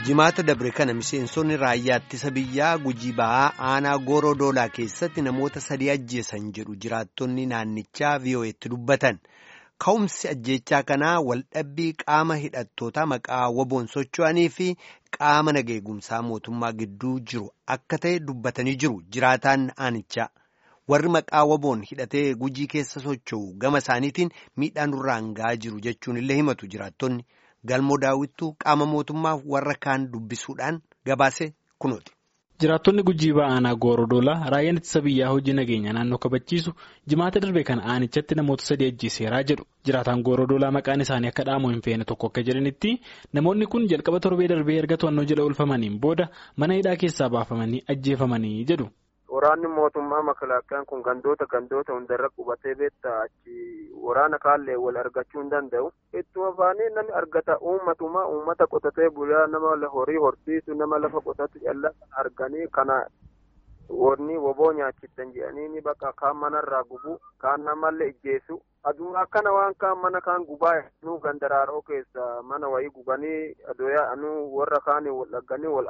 Jimaata dabre kana miseensonni raayyaa ittisa biyyaa Gujii Bahaa aanaa Gooroo Doolaa keessatti namoota 3 ajjeesan jedhu jiraattonni naannichaa VOA'tti dubbatan. Ka'umsi ajjeechaa kanaa waldhabbii qaama hidhattootaa maqaa waboon socho'anii fi qaama nageegumsaa mootummaa gidduu jiru akka ta'e dubbatanii jiru jiraataan aanichaa. Warri maqaa waboon hidhatee Gujii keessa socho'u gama isaaniitiin miidhaan nurraan ga'aa jiru jechuun illee himatu jiraattonni. Galmoo daawwittuu qaama mootummaa warra kaan dubbisuudhaan gabaase kunuuti. Jiraattonni Gujii Bahaa aanaa Gooroo Doolaa raayyaan ittisa biyyaa hojii nageenya naannoo kabachiisu jimaata darbe kan aanichatti namoota 3 ajjeeseeraa jedhu. Jiraataan Gooroo Doolaa maqaan isaanii akka dhaamoo hin feene tokko akka jedhanitti namoonni kun jalqaba torbee darbee erga to'annoo jala oolfamaniin booda mana hidhaa keessaa baafamanii ajjeefamanii jedhu. Waraanni mootummaa makalaaqaan kun gandoota hundarra qubatee beektaa achi waraana kaallee wal argachuu hin danda'u. Ittuma baanee namni argata uummata qotatee bulaa nama horii horsiisu nama lafa qotatu callaa arganii kana warni woboo nyaachittan jedhanii bakka kaan manarraa gubu kaan namallee ijjeessu. Aduma akkana waan kaan mana kaan gubaa nu gandaraaroo keessa mana wayii gubanii adoyaa anu warra kaanii wal dhagganii wal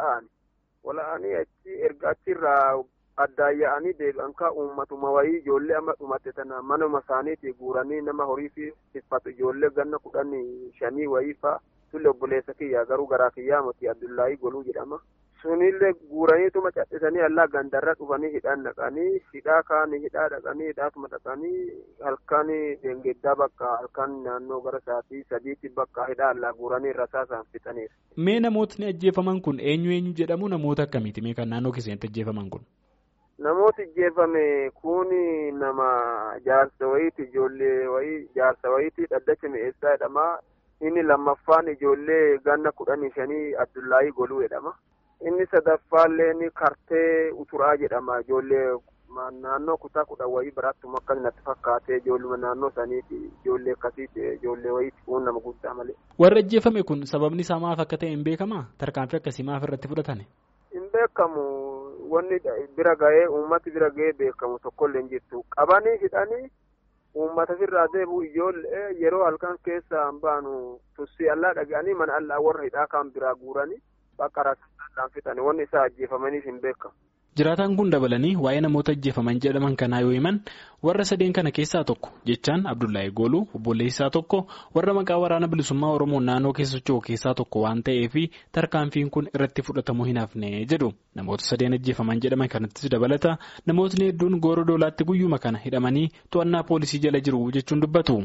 aani achi erga achirraa addaayya'anii deebi'an kaa uummatuma wayii ijoollee amma dhumatte tana manuma isaaniitii guuranii nama horii fi siffatu ijoollee ganna 15 wayii faa tulle obboleessa kiyyaa garuu garaa kiyyaa miti Abdullaahii Goluu jedhama. Sunillee guuraniituma cadhisanii allaa gandarra dhufanii hidhaan dhaqanii hidhaa kaanii hidhaa dhaqanii hidhaatuma dhaqanii halkan deengeddaa bakka halkan naannoo gara sa'aatii 3 bakka hidhaa allaa guuranii rasaasaan fixaniiru. Mee namootni ajjeefaman kun eenyu jedhamu namoota akkamiiti mee kan naannoo keessatti ajjeefaman kun? Namooti ajjeefame kuni nama jaarsa wayiiti ijoollee wayii jaarsa wayiiti dhaddacha mi'eessaa jedhama. Inni lammaffaan ijoollee ganna 15 Abdullaahii Goluu jedhama. Inni sadaffaallee ni Kartee Uturaa jedhama. Ijoollee naannoo kutaa 10 wayii biraattuu akka natti fakkaatee ijoolluma naannoo saniiti ijoollee akkasiiti ijoollee wayiiti kun nama guddaa malee. Warra ajjeefame kun sababni isaa maaf akka ta'e hin beekamaa? Tarkaanfii akkasii maaf irratti fudhatame? Hin beekamu. Wanni bira ga'ee uummati bira ga'ee beekamu tokkollee hin jirtu. Qabanii hidhanii uummata irraa deebi'u ijoollee yeroo halkan keessa baanu tussii allaa dhaga'anii mana allaa warra hidhaa kaan biraa guuranii bakka rasaasaan fixanii wanni isaa ajjeefamaniif hin beekamu. Jiraataan kun dabalanii waa'ee namoota ajjeefaman jedhaman kanaa yoo himan warra 3 kana keessaa tokko jechaan Abdullaahii Goluu obboleessaa tokko warra maqaa waraana bilisummaa Oromoo naannoo keessa socho'u keessaa tokko waan ta'eef tarkaanfiin kun irratti fudhatamuu hin hafne jedhu. Namoota 3 ajjeefaman jedhaman kanattis dabalata namootni hedduun Gooroo Doolaatti guyyuma kana hidhamanii to'annaa poolisii jala jiru jechuun dubbatu.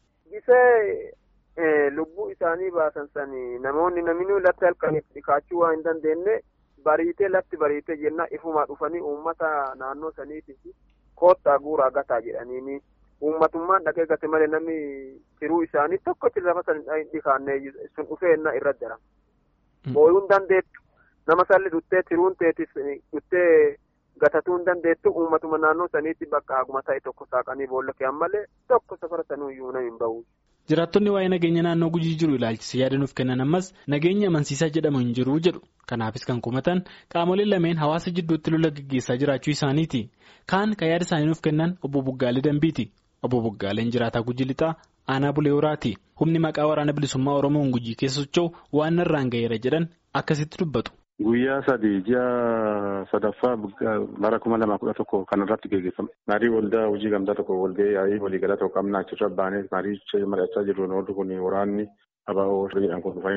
Gisee lubbuu isaanii baasan sanii namoonni naminuu latti halkaniif dhiqaachuu waan hin dandeenye. Latti bariitee jenna ifumaa dhufanii uummata naannoo saniitiif koottaa guuraa gataa jedhanii uummatummaan dhaqee gate malee namni tiruu isaanii tokkotti lafa sana hin dhiqaannee sun dhufeennaa irra jira. Booyuu hin dandeettu nama salli dhuttee tiruun teetis dhuttee gatatuu hin dandeettu uummatuma naannoo saniitti bakka haguma ta'e tokko saaqanii boolla keeyyan malee tokko safara sanuu iyyuu nama hin bahu. Jiraattonni waa'ee nageenya naannoo Gujii jiru ilaalchise yaada nuuf kennan ammas nageenya amansiisaa jedhamu hin jiru jedhu. Kanaafis kan kumatan qaamoleen lameen hawaasa jidduutti lola gaggeessaa jiraachuu isaaniiti. Kaan kan yaada isaanii nuuf kennan obbo Buggaalee Dambiiti. Obbo Buggaaleen jiraataa Gujii Lixaa aanaa Bulee Horaati. Humni maqaa waraana bilisummaa Oromoon Gujii keessa socho'u waan irraan ga'eera jedhan akkasitti dubbatu. Guyyaa 3 ji'a sadaffaa bara 2011 kan irratti gaggeeffame. Marii waldaa hojii gamtaa tokko walga'ee yaa'ii waliigala tokko qabna achirra baanee marii mari'achaa jirru ooltu kun waraanni ABO jedhan kun dhufanii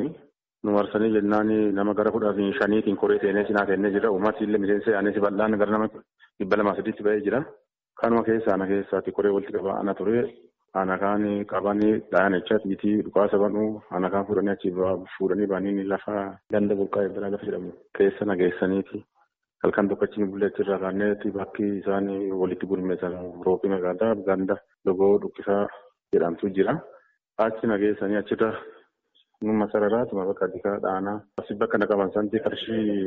nu marsanii jennaan nama gara 15tiin koree seenee sinaa kennee jira. Uummati illee miseensa yaa'anii bal'aan gara nama 203tti ba'ee jira. Kanuma keessaati koree walitti qabaa ana ture. Ana kaan qabanii dhayan echatti dhukaasa banuu ana kaan fuudhanii baanii lafa ganda burqaa eebbiraa lafa jedhamu keessa nageessaniiti. Halkan tokkochiin bulleettirraa kaanneetti bakki isaan walitti gurmeessan roobii magaalaa ganda logoo dhukkisaa jedhamtu jira. Achi nageessanii achirra numma sararaatuma bakka addikaa dhaanaa. Asi bakka naqaban santi qarshii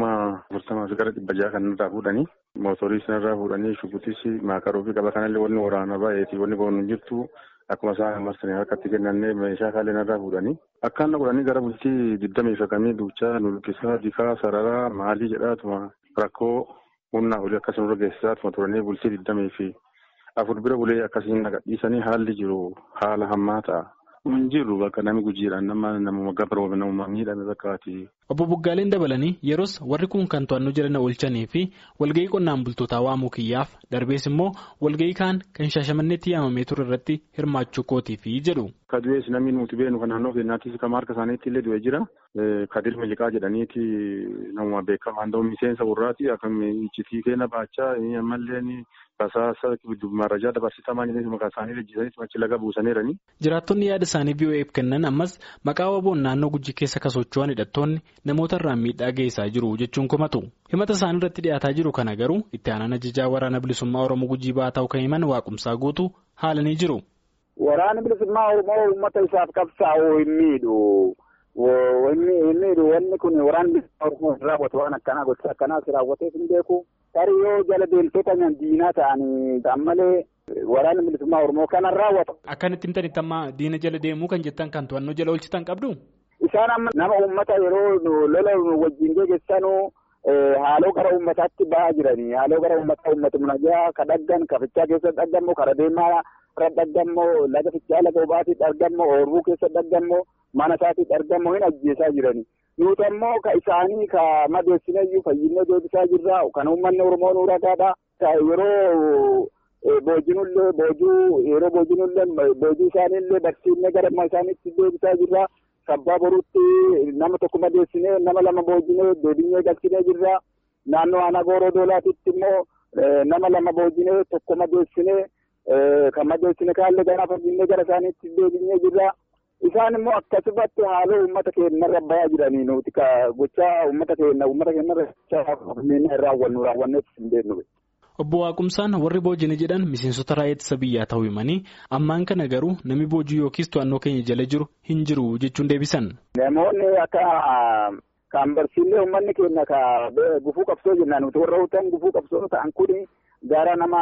40,000 gara 600 kan irraa fuudhanii. Mootorii sanarraa fuudhanii shubutis maakaroo fi qaba kanallee wanni waraana baay'eeti wanni boonu jirtu akkuma isaan marsanii harkatti kennannee meeshaa kaaleen irraa fuudhanii akkaan godhanii gara bultii 20 duuchaa nulkisaa dikaa sararaa maalii jedhaatuma rakkoo humnaa olii akkasuma geessisaatuma turanii bultii 24 bira bulee akkasiin nagadhiisanii haalli jiru haala hammaa ta'a. Hin jiru bakka namni gujiidhaan nama gabaabaa nama miidhame bakkaati. Obbo Buggaaleen dabalanii yeroos warri kun kan to'annoo jala oolchanii fi walga'ii qonnaan bultootaa waamuu kiyyaaf darbees immoo walga'ii kaan kan Shaashamanneetti yaamamee ture irratti hirmaachuu kootiifi jedhu. Ka du'ees namni nuti beenu kan naannoo keenyaattis kan harka isaaniitti illee du'e jira. Kadir Miliqaa jedhaniiti nama beekamaa ta'u miseensa warraati akkam iccitii keenya baachaa ammallee basaasa marajaa dabarsitamaa jedhanii maqaa isaanii lejjisanii achi laga buusaniirani. Jiraattonni yaada isaanii VOA'f kennan ammas maqaa waboon naannoo Gujii keessa kan socho'an hidhattoonni namoota irraan miidhaa geessaa jiru jechuun komatu. Himata isaanii irratti dhiyaataa jiru kana garuu itti aanaan ajajaa waraana bilisummaa Oromoo Gujii Ba'aa ta'uu kan himan Waaqumsaa Guutuu haalanii jiru. Waraanni bilisummaa Oromoo uummata isaaf qabsaa'uu hin miidhu. Wanni kun waraanni bilisummaa Oromoo raawwatu waan akkanaa gocha akkanaas raawwateef hin beeku. Tarii yoo jala deemtota diinaa ta'anii malee waraanni bilisummaa Oromoo kana raawwatu. Akkanitti himtanitti amma diina jala deemuu kan jettan kan to'annoo jala oolchitan qabdu? Isaan amma nama uummata yeroo lola wajjin geggeessanu haaloo gara uummataatti ba'aa jiranii. Haaloo gara uummatuma nagaa ka dhaggan ka fichaa keessa dhaggammoo kara deemaa kara dhaggammoo laga fichaa laga obaatiif dhaggammoo oorbuu keessa dhaggammoo mana isaatiif dhaggammoo hin ajjeesaa jiranii. Nuti ammoo ka isaanii ka madeessineyyuu fayyinee deebisaa jirra. Kan uummanni Oromoo nu ragaadha. Yeroo boojinullee boojii isaaniillee barsiifnee gara isaaniitti deebisaa jirra. Sabbaa boruutti nama tokko madeessinee nama lama boojinee deebinee galchinee jirra. Naannoo aanaa Gooroo Doolaatitti immoo nama lama boojinee tokko madeessinee kan madeessine kaallee gara fayyinee gara isaaniitti deebinee jirra. Isaan immoo akkasumatti haaloo uummata keenyarra bayaa jiranii nuti gochaa uummata keenyarra raawwanneef hin beeknu. Obbo Waaqumsaan warri boojine jedhan miseensota raayyaa ittisa biyyaa ta'uu himanii ammaan kana garuu namni boojii yookiis to'annoo keenya jala jiru hin jiru jechuun deebisan. Namoonni akka kan barsiillee uummanni keenya gufuu qabsoo jennaan nuti warra hutan gufuu qabsoo ta'an kuni gara nama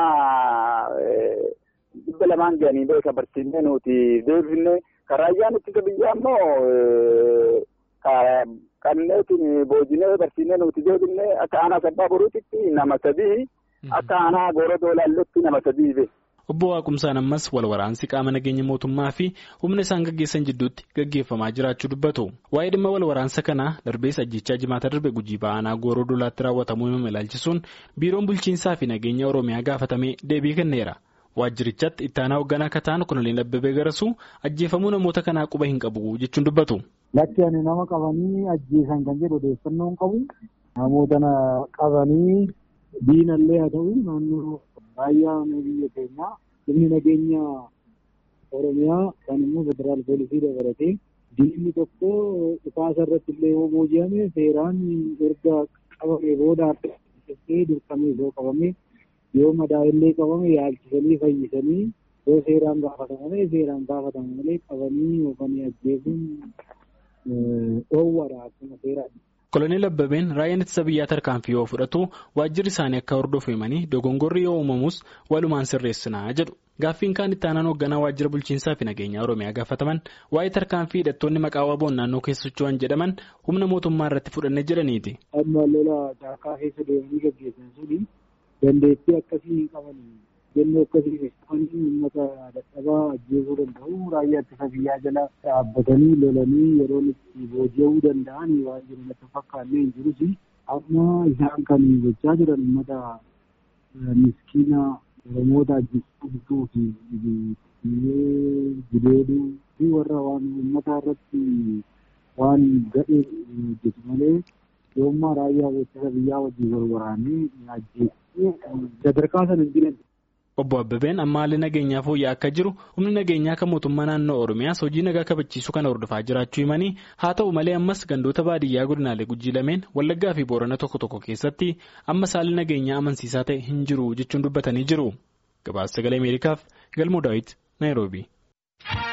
200 ga'anii beeka barsiillee nuti deebifne. Raayyaan ittisa biyyaa immoo kanneetiin boojinee barsiinee nuti deebinee akka aanaa sabbaa boruutitti nama 3 akka aanaa Gooroo Doolaalletti nama 3. Obbo Waaqumsaan ammas wal waraansi qaama nageenya mootummaa fi humna isaan gaggeessan jidduutti gaggeeffamaa jiraachuu dubbatu. Waa'ee dhimma wal waraansa kanaa darbees ajjechaa jimaata darbe Gujii Ba'aa aanaa Gooroo Doolaatti raawwatamuu himame ilaalchisuun biiroon bulchiinsaa fi nageenya Oromiyaa gaafatamee deebii kenneera. Waajjirichaatti itti aanaa hoogganaa akka ta'an Koloneel Abbabee Garasuu ajjeefamuu namoota kanaa quba hin qabu jechuun dubbatu. Lakki ani nama qabanii ajjeesan kan jedhu odeeffannoo hin qabu. Namoota qabanii diinallee haa ta'u naannoo raayyaa biyya keenyaa humni nageenya Oromiyaa kan immoo federaal poolisii dabalatee diinni tokko dhukaasa irratti illee yoo booji'ame seeraan erga qabamee booda adda dirqamee yoo qabame. Yoo madaa'illee qabame yaalchisanii fayyisanii yoo seeraan gaafatamu malee qabanii yookaan ajjeesuun dhoowwaadha akkuma seeraan. Koloneel Abbabeen raayyaan ittisa biyyaa tarkaanfii yoo fudhatu waajjirri isaanii akka hordofu himanii dogongorri yoo uumamus walumaan sirreessinaa jedhu. Gaaffiin kaan itti aanaan hoogganaa waajjira bulchiinsaa fi nageenya Oromiyaa gaafataman waa'ee tarkaanfii hidhattoonni maqaa waboon naannoo keessa socho'an jedhaman humna mootummaa irratti fudhanne jedhaniiti. Amma lola caakaa keessa deemanii gaggeessan suni dandeettii akkasii qabanii jennee akkasii qabanii uummata dadhabaa ajjeesuu danda'u raayyaa ittisa biyyaa jala dhaabbatanii lolanii yeroo itti booji'uu danda'an waan jiru natti fakkaannee hin jirus amma isaan kan gochaa jiran uummata miskiina Oromoota ajjeesuu fi gideeduu fi warra waan uummata irratti waan gadhee hojjetu malee yoommaa raayyaa ittisa biyyaa wajjin wal waraanee ajjeesuu. Sadarkaa sana hin jiran. Obbo Abbabeen amma haalli nageenyaa fooyya'aa akka jiru humni nageenyaa kan mootummaa naannoo Oromiyaas hojii nagaa kabachiisuu kana hordofaa jiraachuu himanii haa ta'u malee ammas gandoota baadiyyaa godinaalee Gujii lameen Wallaggaa fi Boorana tokko keessatti ammas haalli nageenyaa amansiisaa ta'e hin jiru jechuun dubbatanii jiru. Gabaasa Sagalee Ameerikaaf Galmoo Daawit Naayiroobii.